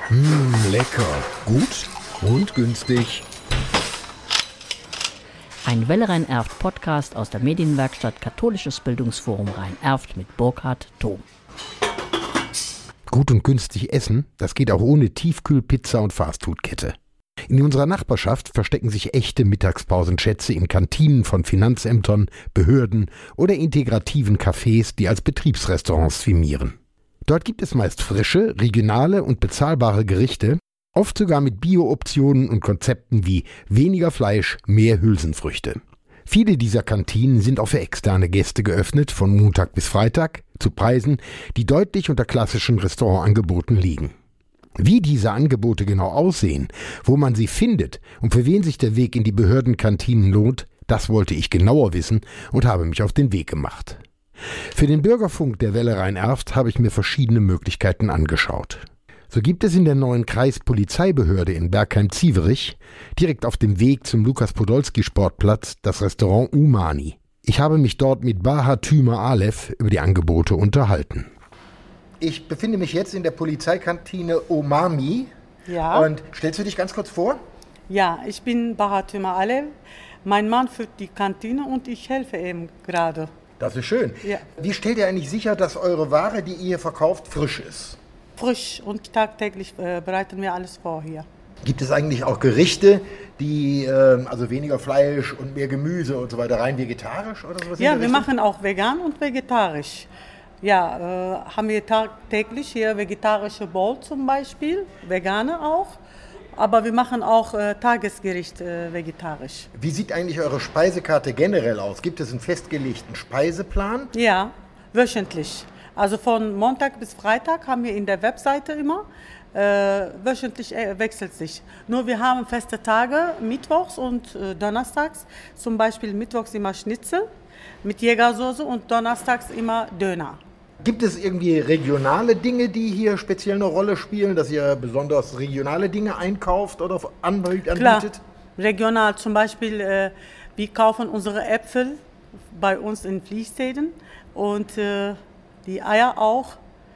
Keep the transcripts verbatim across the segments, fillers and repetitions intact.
Mmh, lecker. Gut und günstig. Ein Welle Rhein-Erft-Podcast aus der Medienwerkstatt Katholisches Bildungsforum Rhein-Erft mit Burkhard Thom. Gut und günstig essen, das geht auch ohne Tiefkühlpizza und Fastfood-Kette. In unserer Nachbarschaft verstecken sich echte Mittagspausenschätze in Kantinen von Finanzämtern, Behörden oder integrativen Cafés, die als Betriebsrestaurants firmieren. Dort gibt es meist frische, regionale und bezahlbare Gerichte, oft sogar mit Bio-Optionen und Konzepten wie weniger Fleisch, mehr Hülsenfrüchte. Viele dieser Kantinen sind auch für externe Gäste geöffnet, von Montag bis Freitag, zu Preisen, die deutlich unter klassischen Restaurantangeboten liegen. Wie diese Angebote genau aussehen, wo man sie findet und für wen sich der Weg in die Behördenkantinen lohnt, das wollte ich genauer wissen und habe mich auf den Weg gemacht. Für den Bürgerfunk der Welle Rhein-Erft habe ich mir verschiedene Möglichkeiten angeschaut. So gibt es in der neuen Kreispolizeibehörde in Bergheim-Zieverich, direkt auf dem Weg zum Lukas-Podolski-Sportplatz, das Restaurant Umani. Ich habe mich dort mit Baha Tümer Alef über die Angebote unterhalten. Ich befinde mich jetzt in der Polizeikantine Umami. Ja. Und stellst du dich ganz kurz vor? Ja, ich bin Baha Tümer Alef. Mein Mann führt die Kantine und ich helfe ihm gerade. Das ist schön. Ja. Wie stellt ihr eigentlich sicher, dass eure Ware, die ihr hier verkauft, frisch ist? Frisch und tagtäglich äh, bereiten wir alles vor hier. Gibt es eigentlich auch Gerichte, die äh, also weniger Fleisch und mehr Gemüse und so weiter, rein vegetarisch oder sowas? Ja, wir machen auch vegan und vegetarisch. Ja, äh, haben wir tagtäglich hier vegetarische Bowl zum Beispiel, vegane auch. Aber wir machen auch äh, Tagesgericht äh, vegetarisch. Wie sieht eigentlich eure Speisekarte generell aus? Gibt es einen festgelegten Speiseplan? Ja, wöchentlich. Also von Montag bis Freitag haben wir in der Webseite immer. Äh, wöchentlich äh, wechselt sich. Nur wir haben feste Tage, mittwochs und äh, donnerstags. Zum Beispiel mittwochs immer Schnitzel mit Jägersoße und donnerstags immer Döner. Gibt es irgendwie regionale Dinge, die hier speziell eine Rolle spielen, dass ihr besonders regionale Dinge einkauft oder anbietet? Klar, regional. Zum Beispiel, äh, wir kaufen unsere Äpfel bei uns in Fließstäden und äh, die Eier auch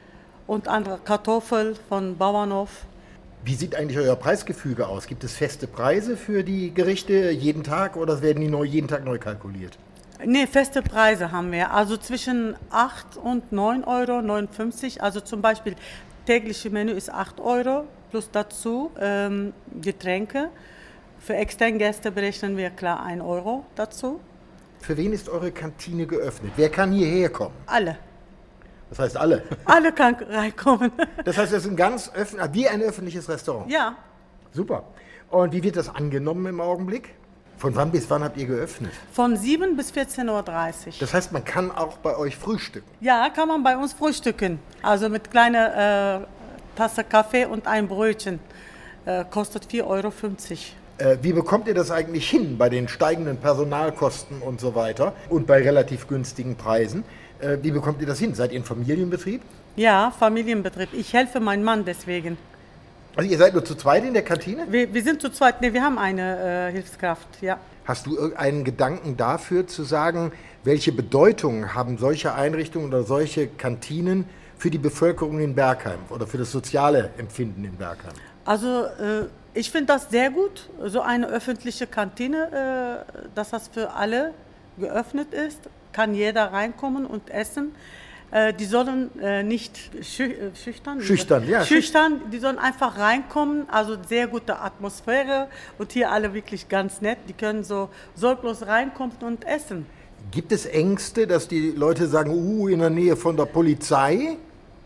und andere Kartoffeln von Bauernhof. Wie sieht eigentlich euer Preisgefüge aus? Gibt es feste Preise für die Gerichte jeden Tag oder werden die neu, jeden Tag neu kalkuliert? Nee, feste Preise haben wir. Also zwischen acht und neun Euro neunundfünfzig. Also zum Beispiel tägliche Menü ist acht Euro plus dazu ähm, Getränke. Für externe Gäste berechnen wir klar ein Euro dazu. Für wen ist eure Kantine geöffnet? Wer kann hierher kommen? Alle. Das heißt alle? Alle können reinkommen. Das heißt, es ist ein ganz öffn- wie ein öffentliches Restaurant? Ja. Super. Und wie wird das angenommen im Augenblick? Von wann bis wann habt ihr geöffnet? Von sieben bis vierzehn Uhr dreißig. Das heißt, man kann auch bei euch frühstücken? Ja, kann man bei uns frühstücken. Also mit kleiner äh, Tasse Kaffee und ein Brötchen. Äh, kostet vier Euro fünfzig. Äh, wie bekommt ihr das eigentlich hin bei den steigenden Personalkosten und so weiter und bei relativ günstigen Preisen? Äh, wie bekommt ihr das hin? Seid ihr ein Familienbetrieb? Ja, Familienbetrieb. Ich helfe meinem Mann deswegen. Also ihr seid nur zu zweit in der Kantine? Wir, wir sind zu zweit, nee, wir haben eine äh, Hilfskraft, ja. Hast du irgendeinen Gedanken dafür zu sagen, welche Bedeutung haben solche Einrichtungen oder solche Kantinen für die Bevölkerung in Bergheim oder für das soziale Empfinden in Bergheim? Also äh, ich finde das sehr gut, so eine öffentliche Kantine, äh, dass das für alle geöffnet ist, kann jeder reinkommen und essen. Die sollen äh, nicht schü- schüchtern, schüchtern, ja, schüchtern, die sollen einfach reinkommen, also sehr gute Atmosphäre und hier alle wirklich ganz nett, die können so sorglos reinkommen und essen. Gibt es Ängste, dass die Leute sagen, uh, in der Nähe von der Polizei?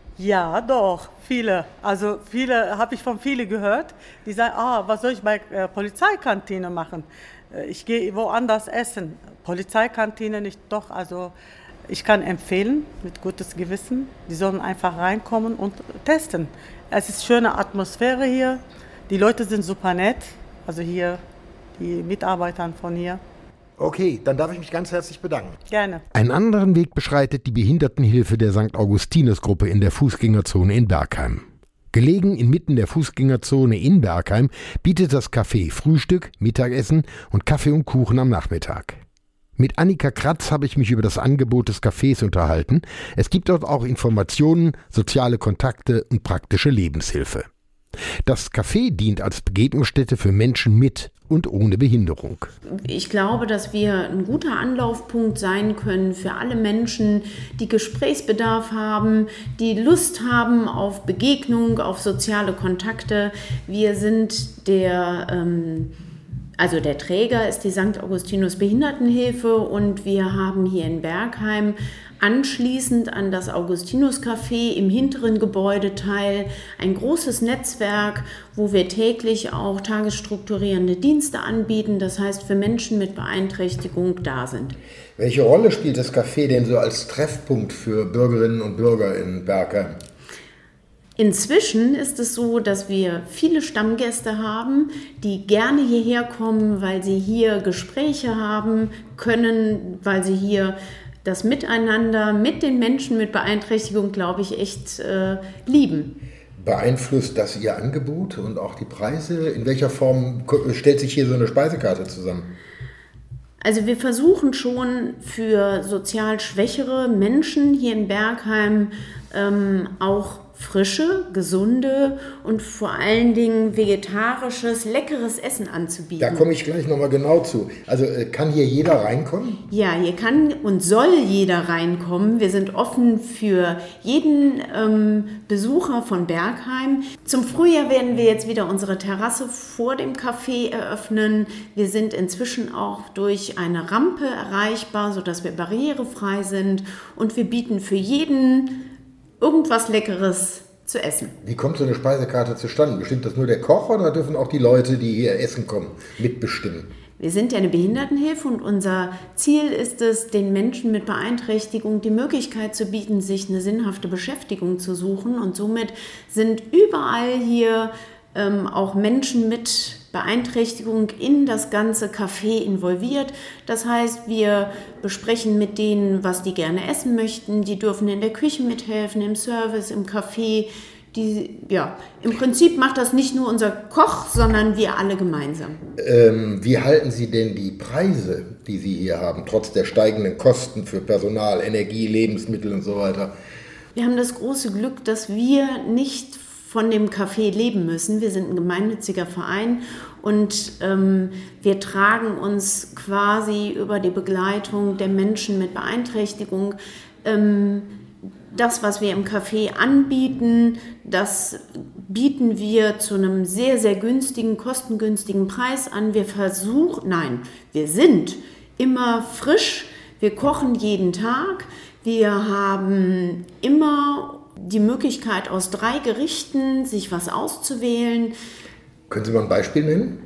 Ja, doch, viele, also viele, habe ich von vielen gehört, die sagen, ah, was soll ich bei äh, Polizeikantine machen? Äh, ich gehe woanders essen, Polizeikantine nicht, doch, also ich kann empfehlen, mit gutes Gewissen, die sollen einfach reinkommen und testen. Es ist schöne Atmosphäre hier, die Leute sind super nett, also hier, die Mitarbeiter von hier. Okay, dann darf ich mich ganz herzlich bedanken. Gerne. Einen anderen Weg beschreitet die Behindertenhilfe der Sankt Augustinus-Gruppe in der Fußgängerzone in Bergheim. Gelegen inmitten der Fußgängerzone in Bergheim bietet das Café Frühstück, Mittagessen und Kaffee und Kuchen am Nachmittag. Mit Annika Kratz habe ich mich über das Angebot des Cafés unterhalten. Es gibt dort auch Informationen, soziale Kontakte und praktische Lebenshilfe. Das Café dient als Begegnungsstätte für Menschen mit und ohne Behinderung. Ich glaube, dass wir ein guter Anlaufpunkt sein können für alle Menschen, die Gesprächsbedarf haben, die Lust haben auf Begegnung, auf soziale Kontakte. Wir sind der, ähm, also der Träger ist die Sankt Augustinus Behindertenhilfe und wir haben hier in Bergheim anschließend an das Augustinus-Café im hinteren Gebäudeteil ein großes Netzwerk, wo wir täglich auch tagesstrukturierende Dienste anbieten, das heißt für Menschen mit Beeinträchtigung da sind. Welche Rolle spielt das Café denn so als Treffpunkt für Bürgerinnen und Bürger in Bergheim? Inzwischen ist es so, dass wir viele Stammgäste haben, die gerne hierher kommen, weil sie hier Gespräche haben können, weil sie hier das Miteinander mit den Menschen mit Beeinträchtigung, glaube ich, echt äh, lieben. Beeinflusst das Ihr Angebot und auch die Preise? In welcher Form stellt sich hier so eine Speisekarte zusammen? Also wir versuchen schon für sozial schwächere Menschen hier in Bergheim ähm, auch frische, gesunde und vor allen Dingen vegetarisches, leckeres Essen anzubieten. Da komme ich gleich nochmal genau zu. Also äh, kann hier jeder reinkommen? Ja, hier kann und soll jeder reinkommen. Wir sind offen für jeden ähm, Besucher von Bergheim. Zum Frühjahr werden wir jetzt wieder unsere Terrasse vor dem Café eröffnen. Wir sind inzwischen auch durch eine Rampe erreichbar, sodass wir barrierefrei sind und wir bieten für jeden irgendwas Leckeres zu essen. Wie kommt so eine Speisekarte zustande? Bestimmt das nur der Koch oder dürfen auch die Leute, die hier essen kommen, mitbestimmen? Wir sind ja eine Behindertenhilfe und unser Ziel ist es, den Menschen mit Beeinträchtigung die Möglichkeit zu bieten, sich eine sinnhafte Beschäftigung zu suchen. Und somit sind überall hier ähm, auch Menschen mit Beeinträchtigung in das ganze Café involviert. Das heißt, wir besprechen mit denen, was die gerne essen möchten. Die dürfen in der Küche mithelfen, im Service, im Café. Die, ja, im Prinzip macht das nicht nur unser Koch, sondern wir alle gemeinsam. Ähm, wie halten Sie denn die Preise, die Sie hier haben, trotz der steigenden Kosten für Personal, Energie, Lebensmittel und so weiter? Wir haben das große Glück, dass wir nicht von dem Café leben müssen. Wir sind ein gemeinnütziger Verein und ähm, wir tragen uns quasi über die Begleitung der Menschen mit Beeinträchtigung. Ähm, das, was wir im Café anbieten, das bieten wir zu einem sehr, sehr günstigen, kostengünstigen Preis an. Wir versuchen, nein, wir sind immer frisch, wir kochen jeden Tag, wir haben immer die Möglichkeit, aus drei Gerichten sich was auszuwählen. Können Sie mal ein Beispiel nennen?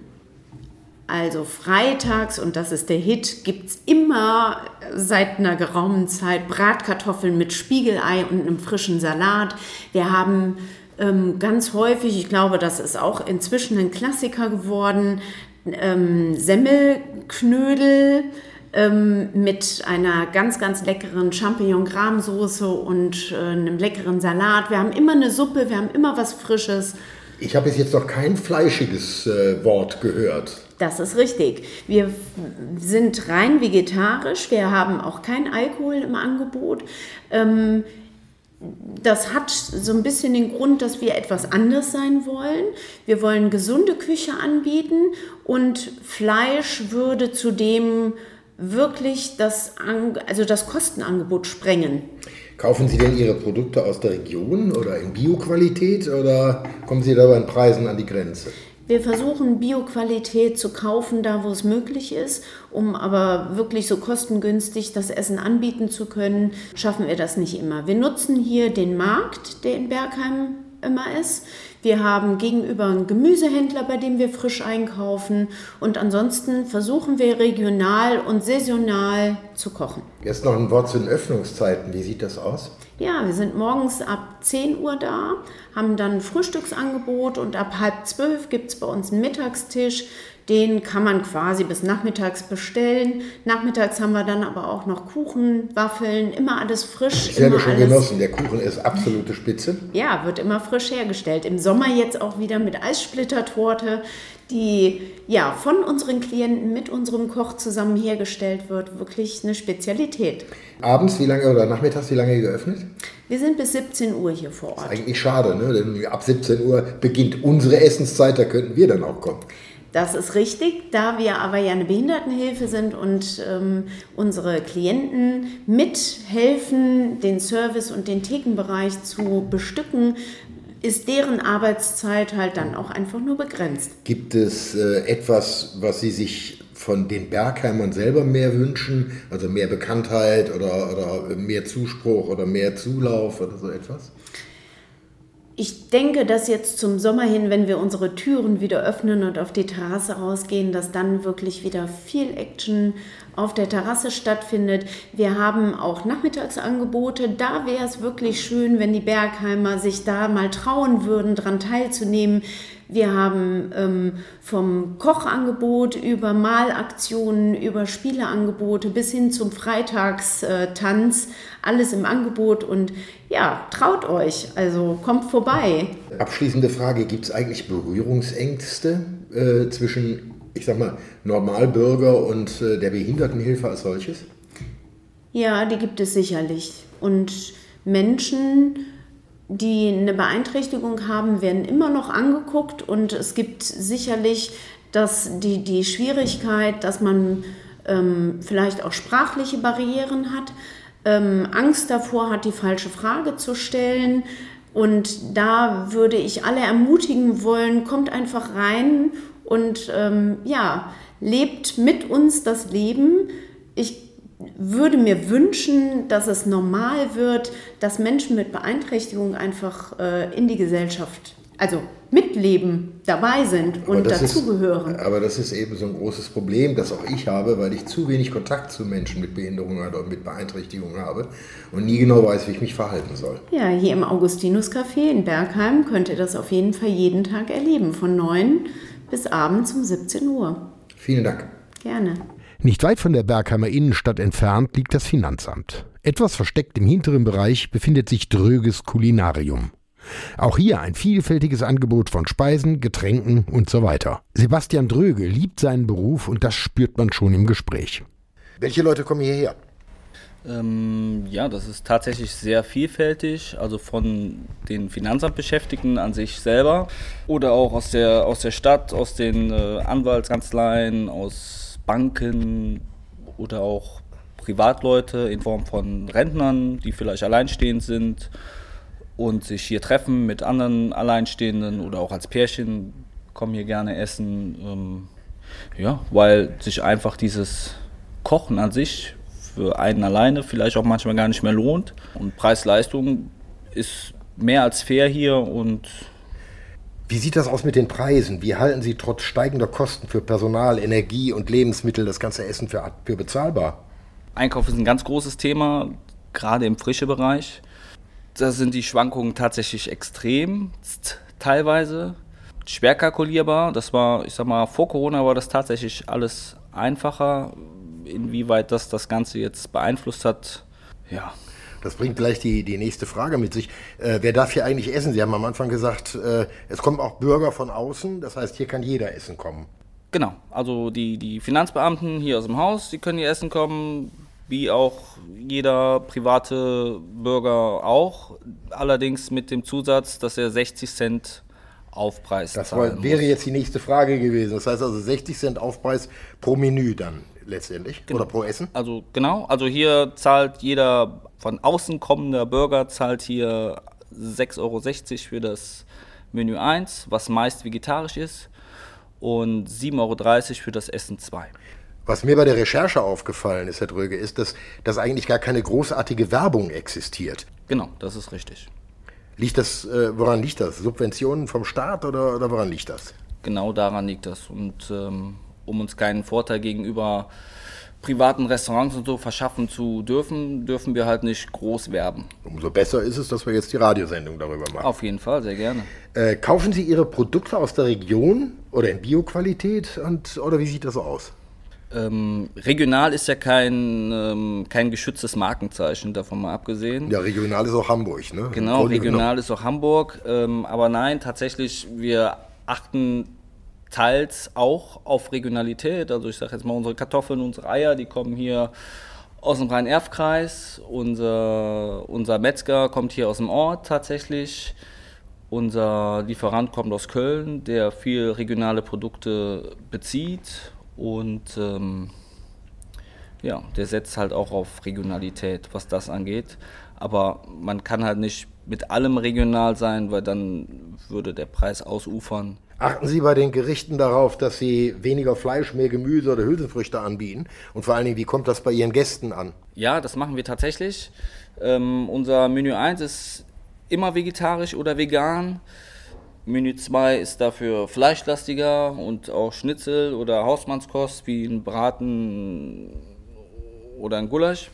Also freitags, und das ist der Hit, gibt es immer seit einer geraumen Zeit Bratkartoffeln mit Spiegelei und einem frischen Salat. Wir haben ähm, ganz häufig, ich glaube, das ist auch inzwischen ein Klassiker geworden, ähm, Semmelknödel ähm, mit einer ganz, ganz leckeren Champignon-Grahmsoße und äh, einem leckeren Salat. Wir haben immer eine Suppe, wir haben immer was Frisches. Ich habe bis jetzt noch kein fleischiges äh, Wort gehört. Das ist richtig. Wir sind rein vegetarisch, wir haben auch keinen Alkohol im Angebot. Ähm, das hat so ein bisschen den Grund, dass wir etwas anders sein wollen. Wir wollen gesunde Küche anbieten und Fleisch würde zudem wirklich das, also das Kostenangebot sprengen. Kaufen Sie denn Ihre Produkte aus der Region oder in Bioqualität oder kommen Sie da bei den Preisen an die Grenze? Wir versuchen Bioqualität zu kaufen, da wo es möglich ist, um aber wirklich so kostengünstig das Essen anbieten zu können, schaffen wir das nicht immer. Wir nutzen hier den Markt, der in Bergheim immer ist. Wir haben gegenüber einen Gemüsehändler, bei dem wir frisch einkaufen und ansonsten versuchen wir regional und saisonal zu kochen. Jetzt noch ein Wort zu den Öffnungszeiten. Wie sieht das aus? Ja, wir sind morgens ab zehn Uhr da, haben dann ein Frühstücksangebot und ab halb zwölf gibt es bei uns einen Mittagstisch. Den kann man quasi bis nachmittags bestellen. Nachmittags haben wir dann aber auch noch Kuchen, Waffeln, immer alles frisch. Ich habe schon alles, genossen, der Kuchen ist absolute Spitze. Ja, wird immer frisch hergestellt. Im Sommer jetzt auch wieder mit Eissplittertorte, die ja von unseren Klienten mit unserem Koch zusammen hergestellt wird. Wirklich eine Spezialität. Abends wie lange oder nachmittags wie lange geöffnet? Wir sind bis siebzehn Uhr hier vor Ort. Das ist eigentlich schade, ne? Denn ab siebzehn Uhr beginnt unsere Essenszeit, da könnten wir dann auch kommen. Das ist richtig, da wir aber ja eine Behindertenhilfe sind und ähm, unsere Klienten mithelfen, den Service und den Thekenbereich zu bestücken, ist deren Arbeitszeit halt dann auch einfach nur begrenzt. Gibt es äh, etwas, was Sie sich von den Bergheimern selber mehr wünschen? Also mehr Bekanntheit oder, oder mehr Zuspruch oder mehr Zulauf oder so etwas? Ich denke, dass jetzt zum Sommer hin, wenn wir unsere Türen wieder öffnen und auf die Terrasse rausgehen, dass dann wirklich wieder viel Action auf der Terrasse stattfindet. Wir haben auch Nachmittagsangebote. Da wäre es wirklich schön, wenn die Bergheimer sich da mal trauen würden, daran teilzunehmen. Wir haben ähm, vom Kochangebot über Malaktionen, über Spieleangebote bis hin zum Freitagstanz, alles im Angebot und ja, traut euch, also kommt vorbei. Abschließende Frage, gibt es eigentlich Berührungsängste äh, zwischen, ich sag mal, Normalbürger und äh, der Behindertenhilfe als solches? Ja, die gibt es sicherlich. Und Menschen, die eine Beeinträchtigung haben, werden immer noch angeguckt und es gibt sicherlich dass die, die Schwierigkeit, dass man ähm, vielleicht auch sprachliche Barrieren hat, ähm, Angst davor hat, die falsche Frage zu stellen. Und da würde ich alle ermutigen wollen, kommt einfach rein und ähm, ja, lebt mit uns das Leben. Ich würde mir wünschen, dass es normal wird, dass Menschen mit Beeinträchtigung einfach äh, in die Gesellschaft, also mitleben, dabei sind und dazugehören. Aber das ist eben so ein großes Problem, das auch ich habe, weil ich zu wenig Kontakt zu Menschen mit Behinderung oder mit Beeinträchtigung habe und nie genau weiß, wie ich mich verhalten soll. Ja, hier im Augustinus-Café in Bergheim könnt ihr das auf jeden Fall jeden Tag erleben, von neun bis abends um siebzehn Uhr. Vielen Dank. Gerne. Nicht weit von der Bergheimer Innenstadt entfernt liegt das Finanzamt. Etwas versteckt im hinteren Bereich befindet sich Dröges Kulinarium. Auch hier ein vielfältiges Angebot von Speisen, Getränken und so weiter. Sebastian Dröge liebt seinen Beruf und das spürt man schon im Gespräch. Welche Leute kommen hierher? Ähm, ja, das ist tatsächlich sehr vielfältig, also von den Finanzamtbeschäftigten an sich selber oder auch aus der, aus der Stadt, aus den äh, Anwaltskanzleien, aus Banken oder auch Privatleute in Form von Rentnern, die vielleicht alleinstehend sind und sich hier treffen mit anderen Alleinstehenden oder auch als Pärchen kommen hier gerne essen. Ähm, ja, weil sich einfach dieses Kochen an sich für einen alleine vielleicht auch manchmal gar nicht mehr lohnt. Und Preis-Leistung ist mehr als fair hier. Und wie sieht das aus mit den Preisen? Wie halten Sie trotz steigender Kosten für Personal, Energie und Lebensmittel das ganze Essen für, für bezahlbar? Einkauf ist ein ganz großes Thema, gerade im frischen Bereich. Da sind die Schwankungen tatsächlich extrem, teilweise schwer kalkulierbar. Das war, ich sag mal, vor Corona war das tatsächlich alles einfacher. Inwieweit das das Ganze jetzt beeinflusst hat, ja. Das bringt gleich die, die nächste Frage mit sich. Äh, wer darf hier eigentlich essen? Sie haben am Anfang gesagt, äh, es kommen auch Bürger von außen. Das heißt, hier kann jeder essen kommen. Genau, also die, die Finanzbeamten hier aus dem Haus, die können hier essen kommen, wie auch jeder private Bürger auch. Allerdings mit dem Zusatz, dass er sechzig Cent Aufpreis das zahlen war, wäre muss. jetzt die nächste Frage gewesen. Das heißt also sechzig Cent Aufpreis pro Menü dann letztendlich, genau. Oder pro Essen? Also genau, also hier zahlt jeder von außen kommender Bürger zahlt hier sechs Euro sechzig für das Menü eins, was meist vegetarisch ist, und sieben Euro dreißig für das Essen zwei. Was mir bei der Recherche aufgefallen ist, Herr Dröge, ist, dass, dass eigentlich gar keine großartige Werbung existiert. Genau, das ist richtig. Liegt das, äh, woran liegt das? Subventionen vom Staat oder, oder woran liegt das? Genau daran liegt das. Und ähm, um uns keinen Vorteil gegenüber privaten Restaurants und so verschaffen zu dürfen, dürfen wir halt nicht groß werben. Umso besser ist es, dass wir jetzt die Radiosendung darüber machen. Auf jeden Fall, sehr gerne. Äh, kaufen Sie Ihre Produkte aus der Region oder in Bioqualität und, oder wie sieht das so aus? Ähm, regional ist ja kein, ähm, kein geschütztes Markenzeichen, davon mal abgesehen. Ja, regional ist auch Hamburg, ne? Genau, regional ist auch Hamburg. Ähm, aber nein, tatsächlich, wir achten teils auch auf Regionalität. Also ich sage jetzt mal, unsere Kartoffeln, unsere Eier, die kommen hier aus dem Rhein-Erft-Kreis. Unser, unser Metzger kommt hier aus dem Ort tatsächlich. Unser Lieferant kommt aus Köln, der viel regionale Produkte bezieht. Und ähm, ja, der setzt halt auch auf Regionalität, was das angeht. Aber man kann halt nicht mit allem regional sein, weil dann würde der Preis ausufern. Achten Sie bei den Gerichten darauf, dass Sie weniger Fleisch, mehr Gemüse oder Hülsenfrüchte anbieten? Und vor allen Dingen, wie kommt das bei Ihren Gästen an? Ja, das machen wir tatsächlich. Ähm, unser Menü eins ist immer vegetarisch oder vegan. Menü zwei ist dafür fleischlastiger und auch Schnitzel oder Hausmannskost wie ein Braten oder ein Gulasch.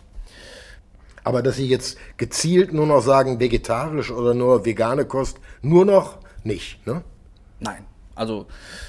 Aber dass Sie jetzt gezielt nur noch sagen, vegetarisch oder nur vegane Kost, nur noch nicht, ne? Nein, also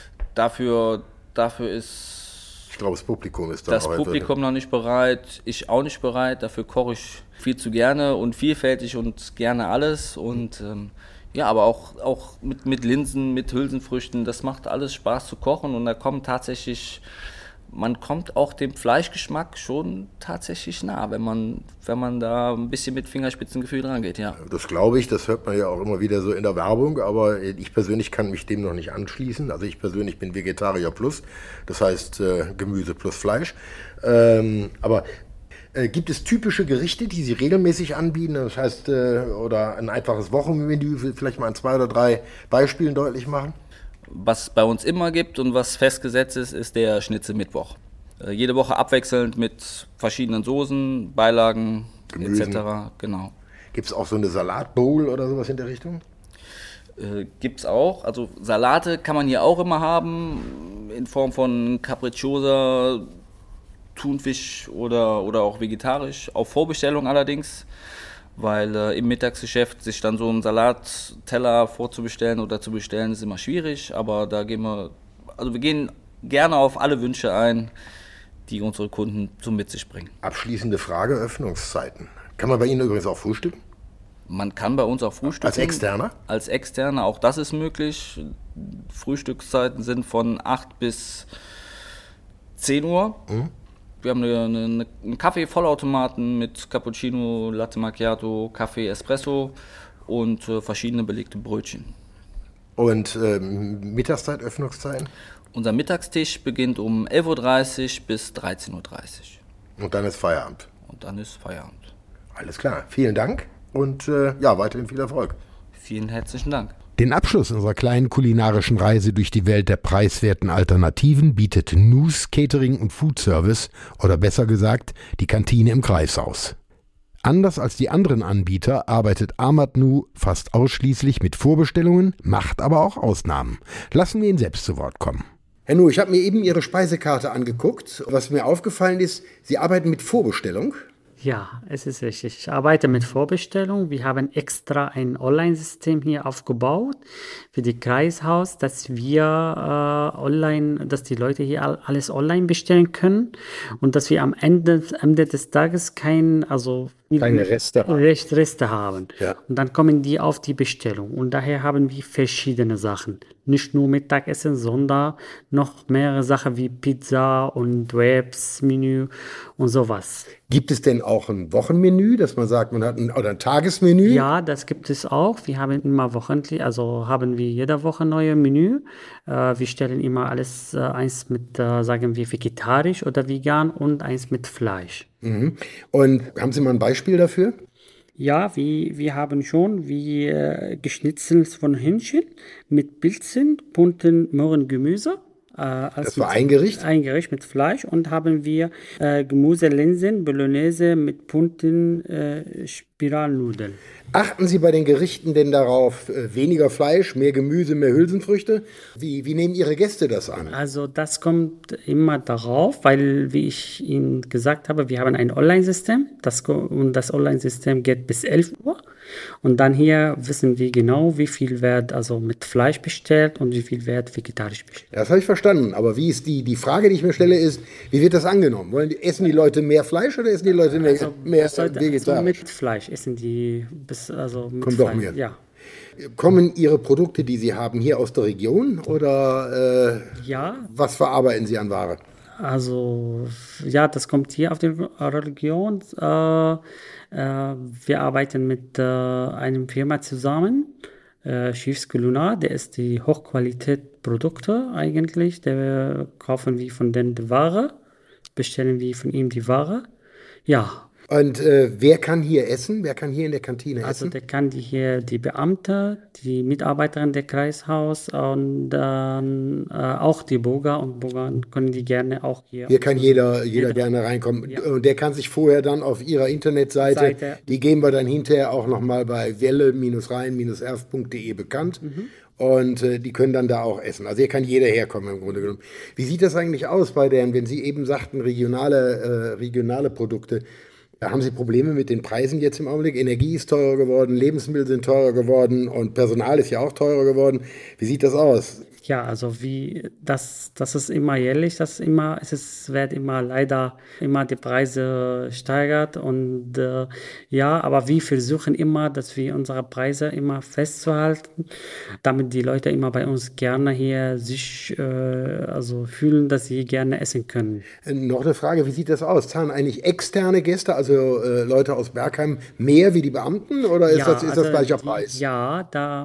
dafür, dafür ist Ich glaube, das Publikum ist da das auch Publikum etwas. noch nicht bereit, ich auch nicht bereit. Dafür koche ich viel zu gerne und vielfältig und gerne alles. Und ähm, ja, aber auch, auch mit, mit Linsen, mit Hülsenfrüchten, das macht alles Spaß zu kochen. Und da kommt tatsächlich, man kommt auch dem Fleischgeschmack schon tatsächlich nah, wenn man, wenn man da ein bisschen mit Fingerspitzengefühl rangeht, ja. Das glaube ich, das hört man ja auch immer wieder so in der Werbung, aber ich persönlich kann mich dem noch nicht anschließen. Also ich persönlich bin Vegetarier plus, das heißt äh, Gemüse plus Fleisch. Ähm, aber äh, gibt es typische Gerichte, die Sie regelmäßig anbieten? Das heißt, äh, oder ein einfaches Wochenmenü, vielleicht mal an zwei oder drei Beispielen deutlich machen? Was bei uns immer gibt und was festgesetzt ist, ist der Schnitzelmittwoch. Äh, jede Woche abwechselnd mit verschiedenen Soßen, Beilagen Gemüsen. et cetera. Genau. Gibt es auch so eine Salatbowl oder sowas in der Richtung? Äh, gibt's auch. Also Salate kann man hier auch immer haben, in Form von Capricciosa, Thunfisch oder, oder auch vegetarisch, auf Vorbestellung allerdings. Weil äh, im Mittagsgeschäft sich dann so einen Salatteller vorzubestellen oder zu bestellen, ist immer schwierig. Aber da gehen wir, also wir gehen gerne auf alle Wünsche ein, die unsere Kunden so mit sich bringen. Abschließende Frage, Öffnungszeiten. Kann man bei Ihnen übrigens auch frühstücken? Man kann bei uns auch frühstücken. Als Externer? Als Externer, auch das ist möglich. Frühstückszeiten sind von acht bis zehn Uhr. Mhm. Wir haben eine, eine, einen Kaffee-Vollautomaten mit Cappuccino, Latte Macchiato, Kaffee, Espresso und äh, verschiedene belegte Brötchen. Und ähm, Mittagszeit, Öffnungszeiten? Unser Mittagstisch beginnt um elf Uhr dreißig bis dreizehn Uhr dreißig. Und dann ist Feierabend. Und dann ist Feierabend. Alles klar, vielen Dank und äh, ja, weiterhin viel Erfolg. Vielen herzlichen Dank. Den Abschluss unserer kleinen kulinarischen Reise durch die Welt der preiswerten Alternativen bietet Nus Catering und Food Service oder besser gesagt die Kantine im Kreishaus. Anders als die anderen Anbieter arbeitet Ahmad Nu fast ausschließlich mit Vorbestellungen, macht aber auch Ausnahmen. Lassen wir ihn selbst zu Wort kommen. Herr Nu, ich habe mir eben Ihre Speisekarte angeguckt. Was mir aufgefallen ist, Sie arbeiten mit Vorbestellung. Ja, es ist richtig. Ich arbeite mit Vorbestellung. Wir haben extra ein Online-System hier aufgebaut für die Kreishaus, dass wir äh, online, dass die Leute hier alles online bestellen können und dass wir am Ende, am Ende des Tages kein, also keine Reste haben. Reste haben. Ja. Und dann kommen die auf die Bestellung. Und daher haben wir verschiedene Sachen. Nicht nur Mittagessen, sondern noch mehrere Sachen wie Pizza und Wraps, Menü und sowas. Gibt es denn auch ein Wochenmenü, dass man sagt, man hat ein, oder ein Tagesmenü? Ja, das gibt es auch. Wir haben immer wochentlich, also haben wir jede Woche neue Menü. Äh, wir stellen immer alles, äh, eins mit, äh, sagen wir, vegetarisch oder vegan und eins mit Fleisch. Mhm. Und haben Sie mal ein Beispiel dafür? Ja, wir, wir haben schon wie äh, Geschnitzel von Hähnchen mit Pilzen, bunten Möhrengemüse. Äh, als das war ein Gericht? Ein Gericht mit Fleisch und haben wir äh, Gemüse, Linsen, Bolognese mit bunten äh, Spiralnudeln. Achten Sie bei den Gerichten denn darauf, äh, weniger Fleisch, mehr Gemüse, mehr Hülsenfrüchte? Wie, wie nehmen Ihre Gäste das an? Also das kommt immer darauf, weil, wie ich Ihnen gesagt habe, wir haben ein Online-System das, und das Online-System geht bis elf Uhr. Und dann hier wissen wir genau, wie viel wird also mit Fleisch bestellt und wie viel wird vegetarisch bestellt. Das habe ich verstanden, aber wie ist die, die Frage, die ich mir stelle, ist, wie wird das angenommen? Wollen die, essen die Leute mehr Fleisch oder essen die Leute mehr, Also, mehr sollte, vegetarisch? also mit Fleisch essen die bis also mit Kommt Fleisch. doch mehr. Ja. Kommen Ihre Produkte, die Sie haben, hier aus der Region oder äh, Ja. was verarbeiten Sie an Ware? Also, ja, das kommt hier auf die Region. Äh, äh, wir arbeiten mit äh, einer Firma zusammen, äh, Chiefs Culinar, der ist die Hochqualität-Produkte eigentlich. Der kaufen wir von denen die Ware, bestellen wir von ihm die Ware. Ja. Und äh, wer kann hier essen? Wer kann hier in der Kantine Also essen? der kann die hier die Beamte, die Mitarbeiterin der Kreishaus und dann äh, auch die Bürger und Bürger können die gerne auch hier. Hier kann jeder, jeder Jeder. gerne reinkommen. Ja. Und der kann sich vorher dann auf Ihrer Internetseite, Seite. die geben wir dann hinterher auch nochmal bei welle Rhein erft punkt de bekannt. Und äh, die können dann da auch essen. Also hier kann jeder herkommen im Grunde genommen. Wie sieht das eigentlich aus bei deren, wenn Sie eben sagten, regionale, äh, regionale Produkte? Da haben Sie Probleme mit den Preisen jetzt im Augenblick? Energie ist teurer geworden, Lebensmittel sind teurer geworden und Personal ist ja auch teurer geworden. Wie sieht das aus? Ja, also wie das, das ist immer jährlich, das ist immer, es ist, wird immer leider immer die Preise steigert und äh, ja, aber wir versuchen immer, dass wir unsere Preise immer festzuhalten, damit die Leute immer bei uns gerne hier sich äh, also fühlen, dass sie gerne essen können. Äh, Noch eine Frage, wie sieht das aus? Zahlen eigentlich externe Gäste, also äh, Leute aus Bergheim, mehr wie die Beamten oder ist, Ja, das, ist also das gleicher die, Preis? Ja,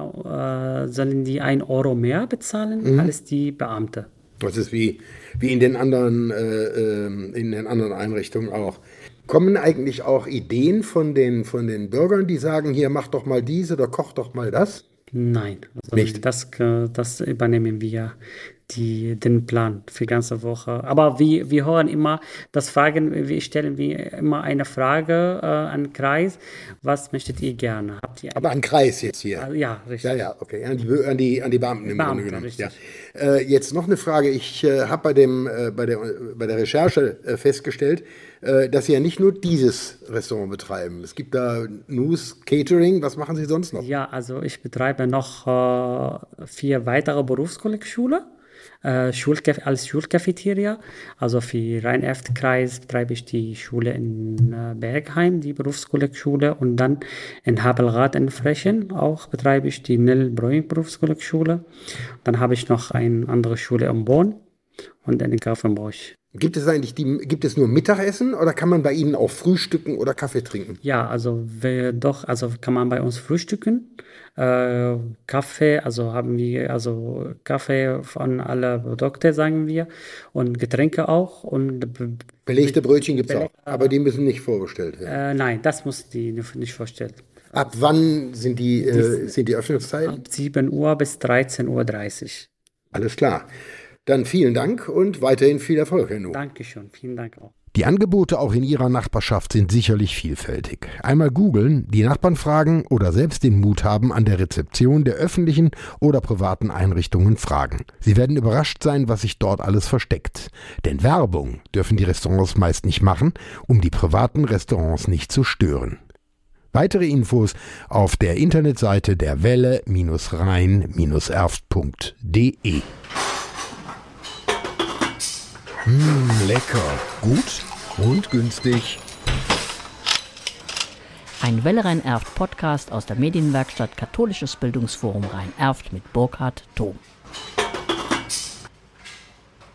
da äh, sollen die ein Euro mehr bezahlen als die Beamte. Das ist wie, wie in den anderen, äh, ähm, in den anderen Einrichtungen auch. Kommen eigentlich auch Ideen von den, von den Bürgern, die sagen, hier mach doch mal dies oder koch doch mal das? Nein, also Nicht? Das, äh, das übernehmen wir, die, den Plan für die ganze Woche. Aber wir, wir hören immer, das Fragen, wir stellen wir immer eine Frage äh, an den Kreis, was möchtet ihr gerne? Habt ihr Aber ein Kreis jetzt hier. eine- ja, richtig. Ja, ja, okay, an die, an die, an die Beamten im Beamte, Grunde genommen. richtig. Ja. Äh, jetzt noch eine Frage. Ich äh, habe bei, dem, äh, bei, der, bei der Recherche äh, festgestellt, äh, dass Sie ja nicht nur dieses Restaurant betreiben. Es gibt da News, Catering. Was machen Sie sonst noch? Ja, also ich betreibe noch äh, vier weitere Berufskollegschulen. Äh, Schulcaf- als Schulcafeteria. Also für Rhein-Erft-Kreis betreibe ich die Schule in äh, Bergheim, die Berufskollegschule, und dann in Habelrath in Frechen auch betreibe ich die Nell-Breuing Berufskollegschule. Dann habe ich noch eine andere Schule in Bonn und in Grafenbruch. Gibt es eigentlich die, gibt es nur Mittagessen oder kann man bei Ihnen auch frühstücken oder Kaffee trinken? Ja, also wir doch, also kann man bei uns frühstücken. Äh, Kaffee, also haben wir also Kaffee von alle Produkte, sagen wir, und Getränke auch. Und b- Belegte Brötchen gibt es Beleg- auch, aber die müssen nicht vorbestellt werden. äh, nein, das muss die nicht vorstellen. Ab wann sind die, äh, sind die Öffnungszeiten? Ab sieben Uhr bis dreizehn Uhr dreißig. Alles klar. Dann vielen Dank und weiterhin viel Erfolg, Herr Nu. Dankeschön, vielen Dank auch. Die Angebote auch in Ihrer Nachbarschaft sind sicherlich vielfältig. Einmal googeln, die Nachbarn fragen oder selbst den Mut haben, an der Rezeption der öffentlichen oder privaten Einrichtungen fragen. Sie werden überrascht sein, was sich dort alles versteckt. Denn Werbung dürfen die Restaurants meist nicht machen, um die privaten Restaurants nicht zu stören. Weitere Infos auf der Internetseite der welle Rhein erft punkt de. Mmh, lecker, gut und günstig. Ein Welle Rhein-Erft Podcast aus der Medienwerkstatt Katholisches Bildungsforum Rhein-Erft mit Burkhard Thom.